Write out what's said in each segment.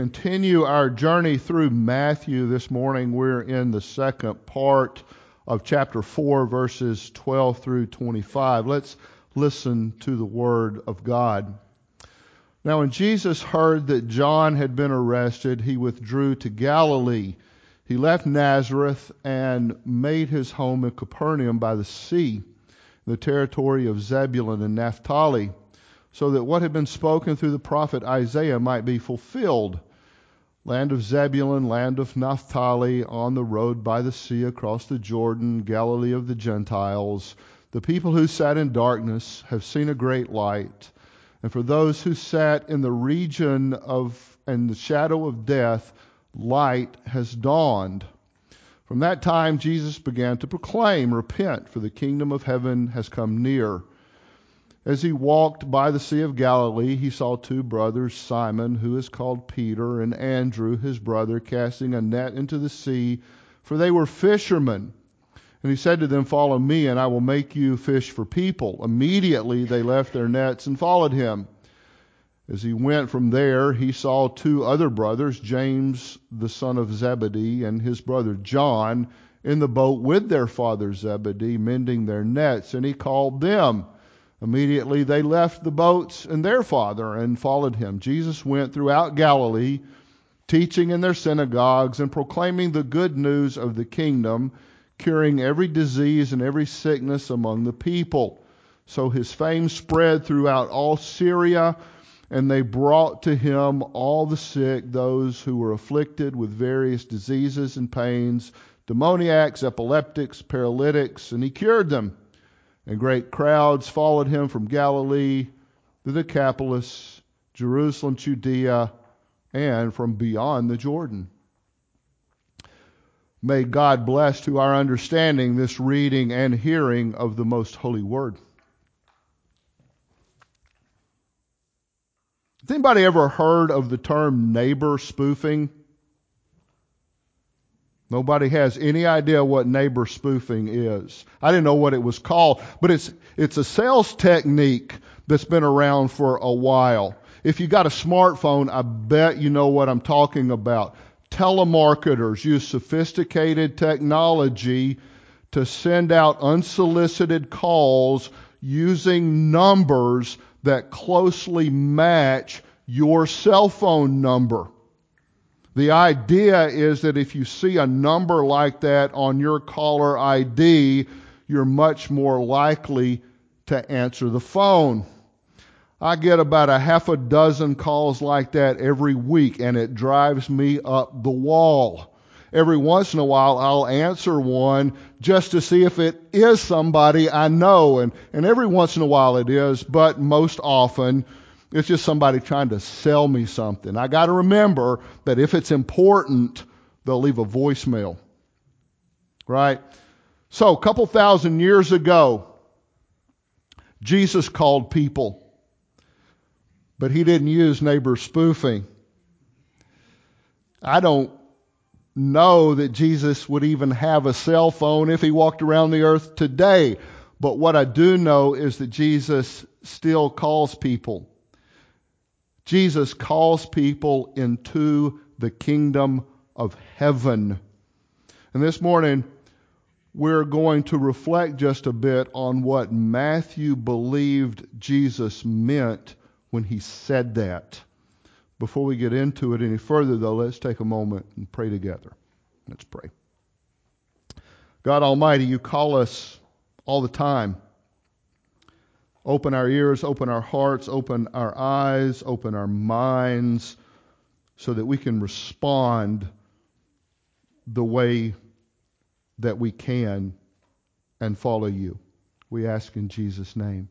Continue our journey through Matthew this morning. We're in the second part of chapter 4, verses 12 through 25. Let's listen to the word of God. Now, when Jesus heard that John had been arrested, he withdrew to Galilee. He left Nazareth and made his home in Capernaum by the sea, the territory of Zebulun and Naphtali, so that what had been spoken through the prophet Isaiah might be fulfilled. Land of Zebulun, land of Naphtali, on the road by the sea across the Jordan, Galilee of the Gentiles. The people who sat in darkness have seen a great light. And for those who sat in the region of and the shadow of death, light has dawned. From that time, Jesus began to proclaim, "Repent, for the kingdom of heaven has come near." As he walked by the Sea of Galilee, he saw two brothers, Simon, who is called Peter, and Andrew, his brother, casting a net into the sea, for they were fishermen. And he said to them, "Follow me, and I will make you fish for people." Immediately they left their nets and followed him. As he went from there, he saw two other brothers, James, the son of Zebedee, and his brother John, in the boat with their father Zebedee, mending their nets, and he called them. Immediately they left the boats and their father and followed him. Jesus went throughout Galilee, teaching in their synagogues and proclaiming the good news of the kingdom, curing every disease and every sickness among the people. So his fame spread throughout all Syria, and they brought to him all the sick, those who were afflicted with various diseases and pains, demoniacs, epileptics, paralytics, and he cured them. And great crowds followed him from Galilee, the Decapolis, Jerusalem, Judea, and from beyond the Jordan. May God bless to our understanding this reading and hearing of the most holy word. Has anybody ever heard of the term neighbor spoofing? Nobody has any idea what neighbor spoofing is. I didn't know what it was called, but it's a sales technique that's been around for a while. If you got a smartphone, I bet you know what I'm talking about. Telemarketers use sophisticated technology to send out unsolicited calls using numbers that closely match your cell phone number. The idea is that if you see a number like that on your caller ID, you're much more likely to answer the phone. I get about a half a dozen calls like that every week, and it drives me up the wall. Every once in a while, I'll answer one just to see if it is somebody I know, and every once in a while it is, but most often it's just somebody trying to sell me something. I got to remember that if it's important, they'll leave a voicemail. Right? So, a couple thousand years ago, Jesus called people, but he didn't use neighbor spoofing. I don't know that Jesus would even have a cell phone if he walked around the earth today. But what I do know is that Jesus still calls people. Jesus calls people into the kingdom of heaven. And this morning, we're going to reflect just a bit on what Matthew believed Jesus meant when he said that. Before we get into it any further, though, let's take a moment and pray together. Let's pray. God Almighty, you call us all the time. Open our ears, open our hearts, open our eyes, open our minds, so that we can respond the way that we can and follow you. We ask in Jesus' name.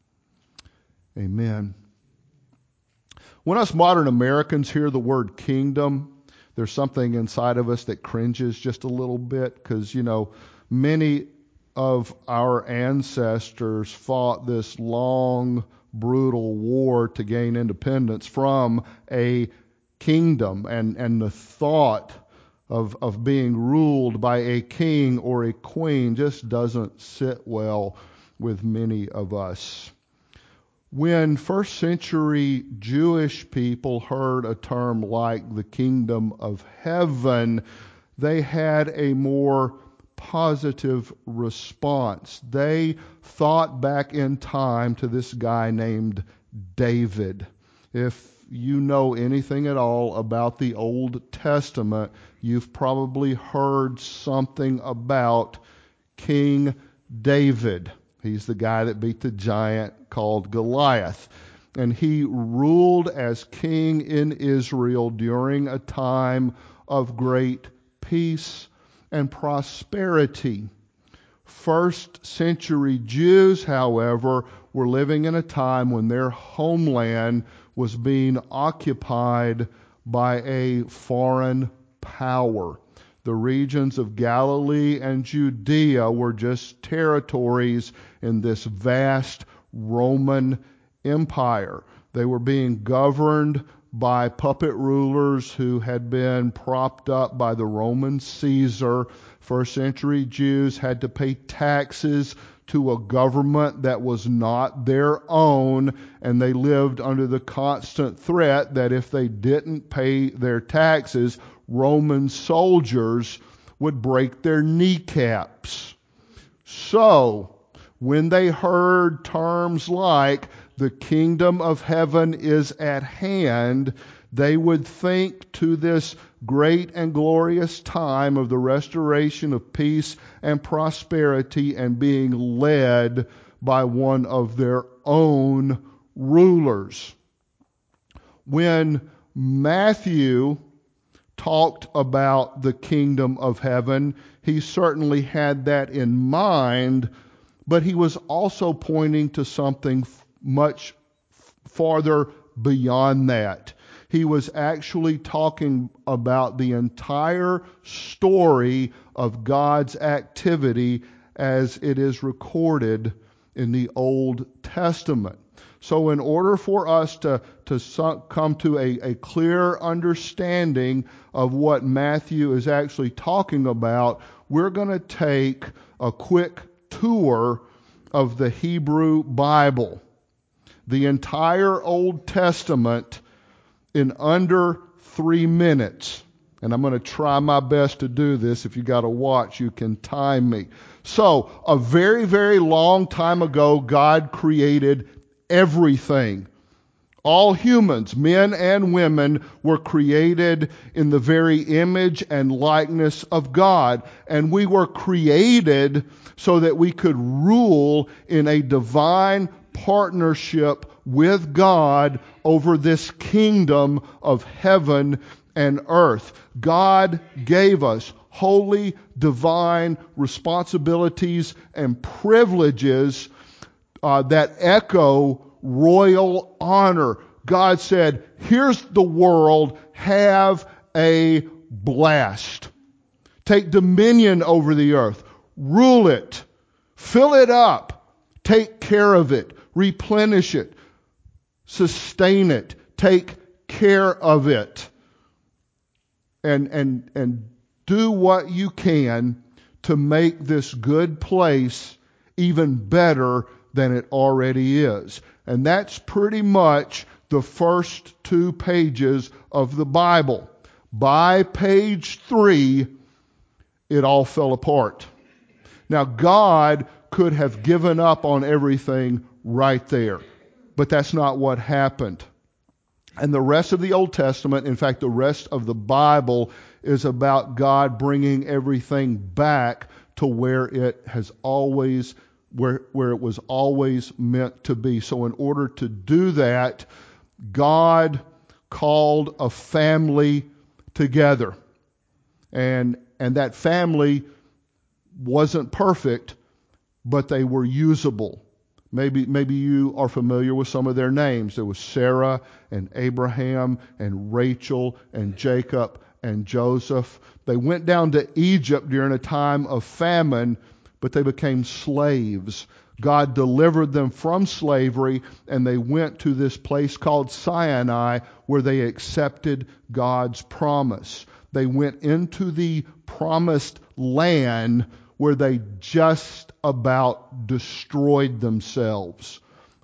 Amen. When us modern Americans hear the word kingdom, there's something inside of us that cringes just a little bit because, many of our ancestors fought this long, brutal war to gain independence from a kingdom, and the thought of being ruled by a king or a queen just doesn't sit well with many of us. When first century Jewish people heard a term like the kingdom of heaven, they had a more positive response. They thought back in time to this guy named David. If you know anything at all about the Old Testament, you've probably heard something about King David. He's the guy that beat the giant called Goliath. And he ruled as king in Israel during a time of great peace and prosperity. First century Jews, however, were living in a time when their homeland was being occupied by a foreign power. The regions of Galilee and Judea were just territories in this vast Roman Empire. They were being governed by puppet rulers who had been propped up by the Roman Caesar. First century Jews had to pay taxes to a government that was not their own, and they lived under the constant threat that if they didn't pay their taxes, Roman soldiers would break their kneecaps. So, when they heard terms like the kingdom of heaven is at hand, they would think to this great and glorious time of the restoration of peace and prosperity and being led by one of their own rulers. When Matthew talked about the kingdom of heaven, he certainly had that in mind, but he was also pointing to something much farther beyond that. He was actually talking about the entire story of God's activity as it is recorded in the Old Testament. So in order for us to come to a clear understanding of what Matthew is actually talking about, we're going to take a quick tour of the Hebrew Bible. The entire Old Testament in under 3 minutes. And I'm going to try my best to do this. If you got a watch, you can time me. So, a very, very long time ago, God created everything. All humans, men and women, were created in the very image and likeness of God. And we were created so that we could rule in a divine partnership with God over this kingdom of heaven and earth. God gave us holy, divine responsibilities and privileges that echo royal honor. God said, here's the world, have a blast. Take dominion over the earth, rule it, fill it up, take care of it, replenish it, sustain it, take care of it, and do what you can to make this good place even better than it already is. And that's pretty much the first 2 pages of the Bible. By page 3, it all fell apart. Now, God could have given up on everything right there, but that's not what happened. And the rest of the Old Testament, in fact, the rest of the Bible, is about God bringing everything back to where it has always where it was always meant to be. So in order to do that, God called a family together. And that family wasn't perfect, but they were usable. Maybe you are familiar with some of their names. There was Sarah and Abraham and Rachel and Jacob and Joseph. They went down to Egypt during a time of famine, but they became slaves. God delivered them from slavery, and they went to this place called Sinai, where they accepted God's promise. They went into the promised land, where they just about destroyed themselves.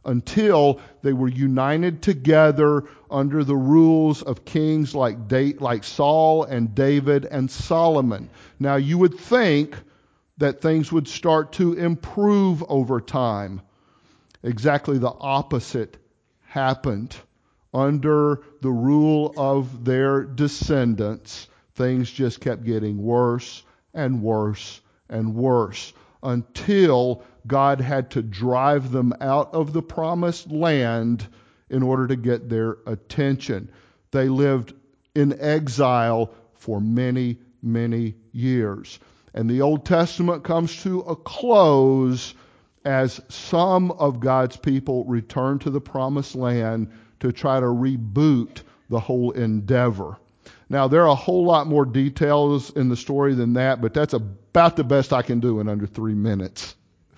until they were united together under the rules of kings like Saul and David and Solomon. Now you would think that things would start to improve over time. Exactly the opposite happened. Under the rule of their descendants, things just kept getting worse and worse and worse until God had to drive them out of the promised land in order to get their attention. They lived in exile for many, many years. And the Old Testament comes to a close as some of God's people return to the promised land to try to reboot the whole endeavor. Now, there are a whole lot more details in the story than that, but that's about the best I can do in under 3 minutes.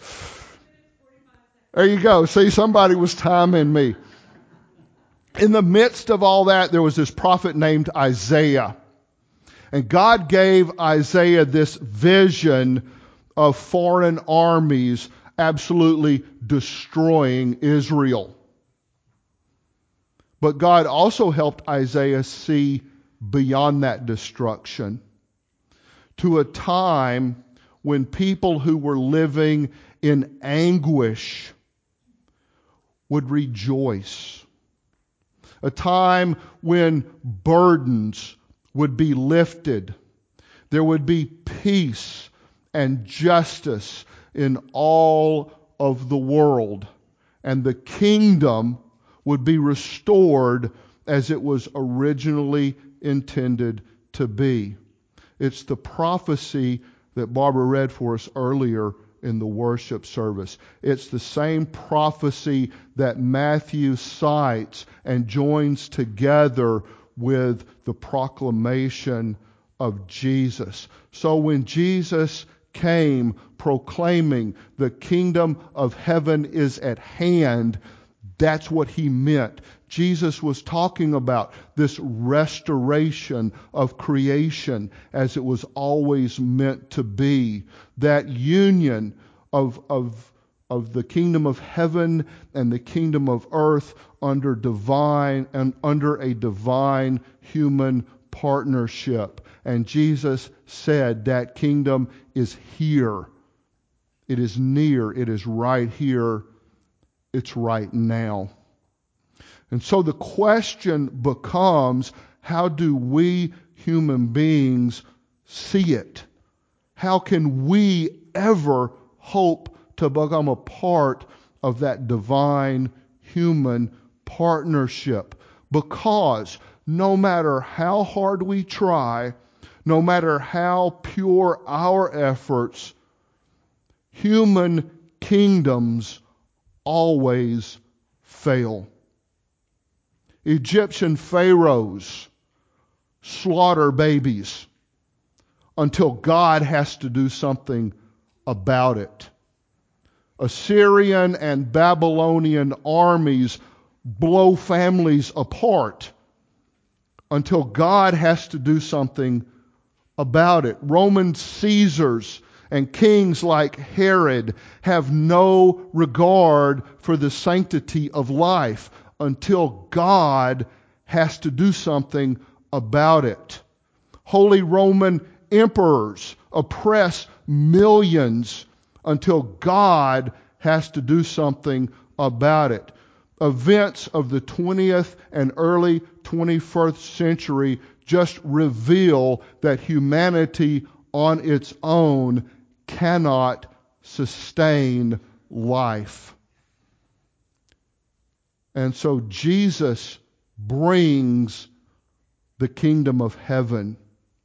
There you go. See, somebody was timing me. In the midst of all that, there was this prophet named Isaiah. And God gave Isaiah this vision of foreign armies absolutely destroying Israel. But God also helped Isaiah see beyond that destruction to a time when people who were living in anguish would rejoice. A time when burdens would be lifted. There would be peace and justice in all of the world. And the kingdom would be restored as it was originally intended to be. It's the prophecy that Barbara read for us earlier in the worship service. It's the same prophecy that Matthew cites and joins together with the proclamation of Jesus. So when Jesus came proclaiming the kingdom of heaven is at hand, that's what he meant. Jesus was talking about this restoration of creation as it was always meant to be. That union of the kingdom of heaven and the kingdom of earth under a divine human partnership. And Jesus said that kingdom is here. It is near. It is right here. It's right now. And so the question becomes, how do we human beings see it? How can we ever hope to become a part of that divine human partnership? Because no matter how hard we try, no matter how pure our efforts, human kingdoms always fail. Egyptian pharaohs slaughter babies until God has to do something about it. Assyrian and Babylonian armies blow families apart until God has to do something about it. Roman Caesars and kings like Herod have no regard for the sanctity of life until God has to do something about it. Holy Roman emperors oppress millions until God has to do something about it. Events of the 20th and early 21st century just reveal that humanity on its own cannot sustain life. And so Jesus brings the kingdom of heaven.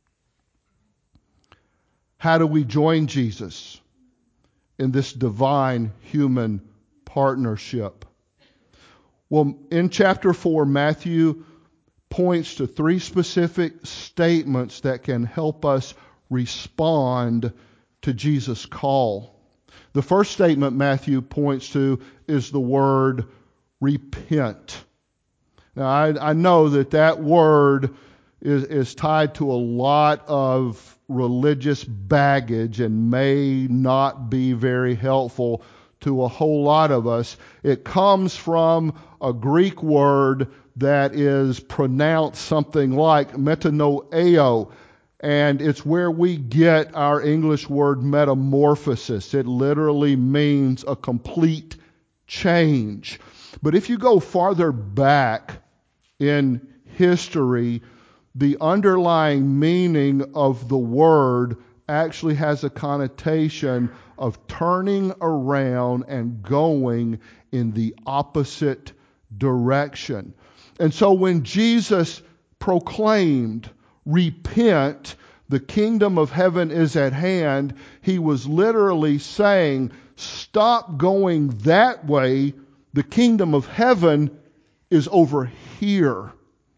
How do we join Jesus in this divine human partnership? Well, in chapter 4, Matthew points to 3 specific statements that can help us respond to Jesus' call. The first statement Matthew points to is the word repent. Now, I know that word is tied to a lot of religious baggage and may not be very helpful to a whole lot of us. It comes from a Greek word that is pronounced something like metanoeo, and it's where we get our English word metamorphosis. It literally means a complete change. But if you go farther back in history, the underlying meaning of the word actually has a connotation of turning around and going in the opposite direction. And so when Jesus proclaimed, "Repent, the kingdom of heaven is at hand," he was literally saying, stop going that way. The kingdom of heaven is over here.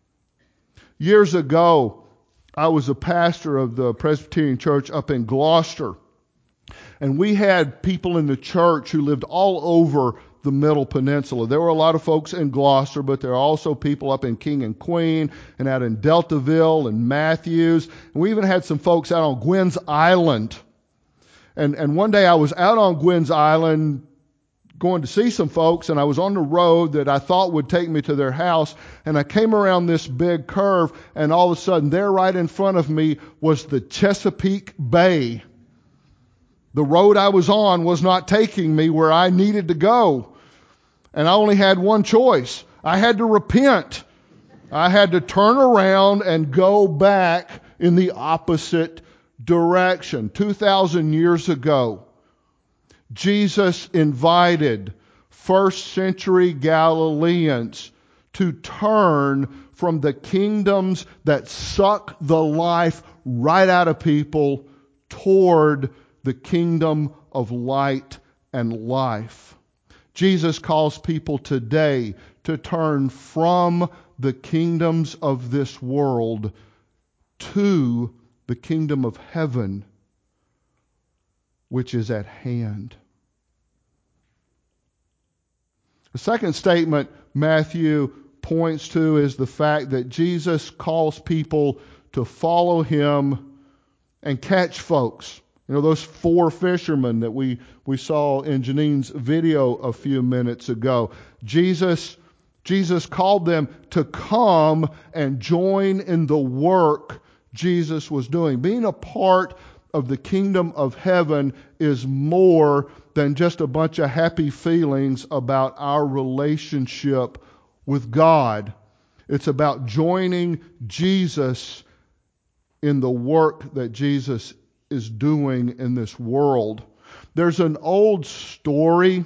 Years ago, I was a pastor of the Presbyterian Church up in Gloucester. And we had people in the church who lived all over the Middle Peninsula. There were a lot of folks in Gloucester, but there are also people up in King and Queen and out in Deltaville and Matthews. And we even had some folks out on Gwynn's Island. And one day I was out on Gwynn's Island going to see some folks, and I was on the road that I thought would take me to their house, and I came around this big curve, and all of a sudden there right in front of me was the Chesapeake Bay. The road I was on was not taking me where I needed to go. And I only had one choice. I had to repent. I had to turn around and go back in the opposite direction. 2,000 years ago, Jesus invited first century Galileans to turn from the kingdoms that suck the life right out of people toward the kingdom of light and life. Jesus calls people today to turn from the kingdoms of this world to the kingdom of heaven, which is at hand. The second statement Matthew points to is the fact that Jesus calls people to follow him and catch folks. You know, those 4 fishermen that we saw in Janine's video a few minutes ago. Jesus called them to come and join in the work Jesus was doing. Being a part of the kingdom of heaven is more than just a bunch of happy feelings about our relationship with God. It's about joining Jesus in the work that Jesus is doing in this world. There's an old story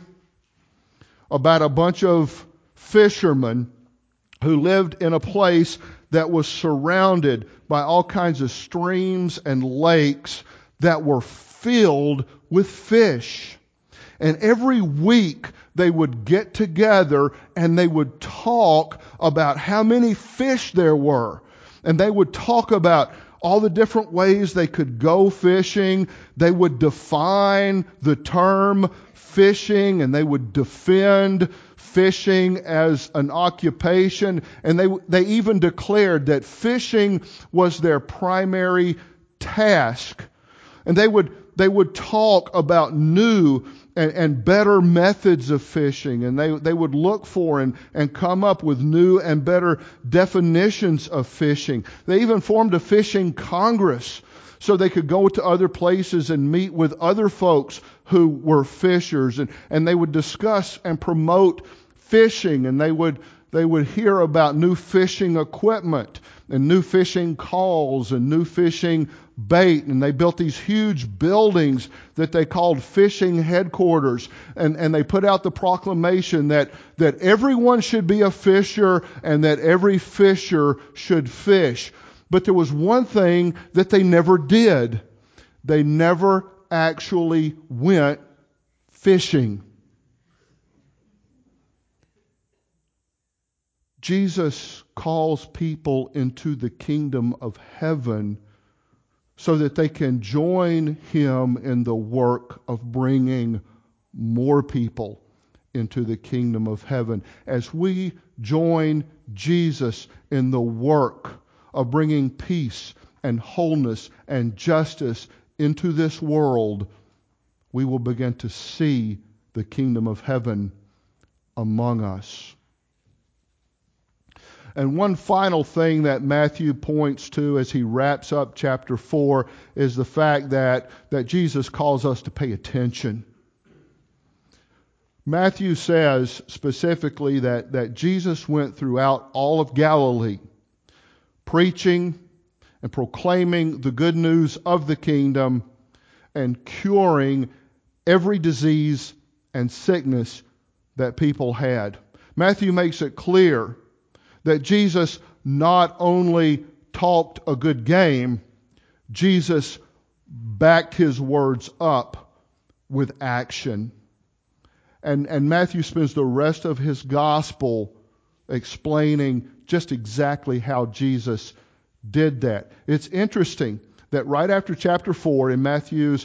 about a bunch of fishermen who lived in a place that was surrounded by all kinds of streams and lakes that were filled with fish. And every week they would get together and they would talk about how many fish there were. And they would talk about all the different ways they could go fishing. They would define the term fishing, and they would defend fishing as an occupation. And they even declared that fishing was their primary task. And they would talk about new and better methods of fishing, and they would look for and come up with new and better definitions of fishing. They even formed a fishing congress so they could go to other places and meet with other folks who were fishers, and they would discuss and promote fishing, and they would hear about new fishing equipment and new fishing calls and new fishing bait. And they built these huge buildings that they called fishing headquarters. And they put out the proclamation that everyone should be a fisher and that every fisher should fish. But there was one thing that they never did. They never actually went fishing. Jesus calls people into the kingdom of heaven so that they can join him in the work of bringing more people into the kingdom of heaven. As we join Jesus in the work of bringing peace and wholeness and justice into this world, we will begin to see the kingdom of heaven among us. And one final thing that Matthew points to as he wraps up chapter 4 is the fact that Jesus calls us to pay attention. Matthew says specifically that Jesus went throughout all of Galilee, preaching and proclaiming the good news of the kingdom and curing every disease and sickness that people had. Matthew makes it clear that Jesus not only talked a good game, Jesus backed his words up with action. And Matthew spends the rest of his gospel explaining just exactly how Jesus did that. It's interesting that right after chapter 4 in Matthew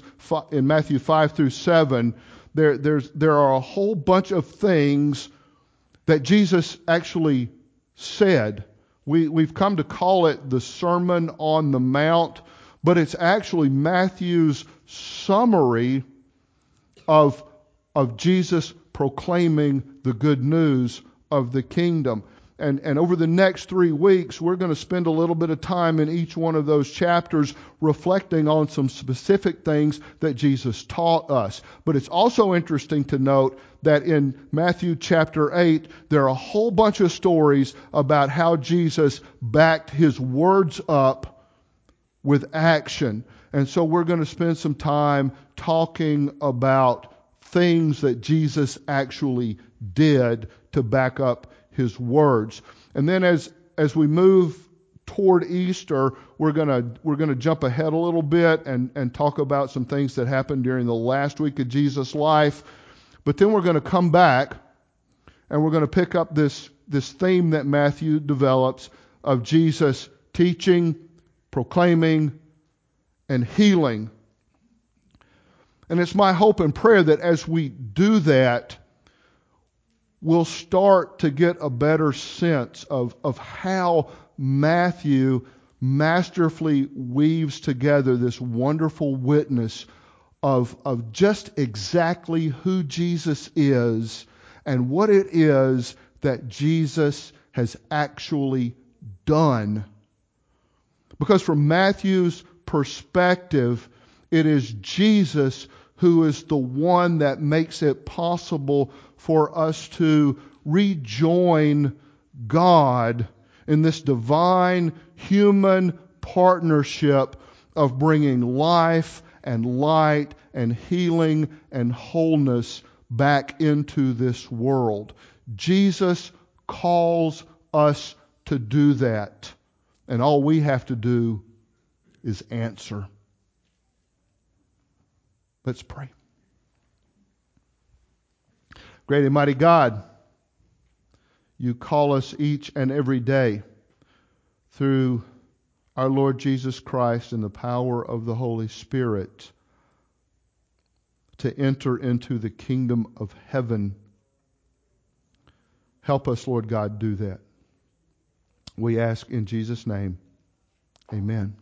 5 through 7, there are a whole bunch of things that Jesus actually said. We've come to call it the Sermon on the Mount, but it's actually Matthew's summary of Jesus proclaiming the good news of the kingdom. And over the next 3 weeks, we're going to spend a little bit of time in each one of those chapters reflecting on some specific things that Jesus taught us. But it's also interesting to note that in Matthew chapter 8, there are a whole bunch of stories about how Jesus backed his words up with action. And so we're going to spend some time talking about things that Jesus actually did to back up his words. And then as we move toward Easter, we're gonna jump ahead a little bit and talk about some things that happened during the last week of Jesus' life. But then we're going to come back and we're going to pick up this theme that Matthew develops of Jesus teaching, proclaiming, and healing. And it's my hope and prayer that as we do that, we'll start to get a better sense of how Matthew masterfully weaves together this wonderful witness of just exactly who Jesus is and what it is that Jesus has actually done. Because from Matthew's perspective, it is Jesus who is the one that makes it possible for us to rejoin God in this divine human partnership of bringing life and light and healing and wholeness back into this world. Jesus calls us to do that, and all we have to do is answer. Let's pray. Great and mighty God, you call us each and every day through our Lord Jesus Christ and the power of the Holy Spirit to enter into the kingdom of heaven. Help us, Lord God, do that. We ask in Jesus' name. Amen.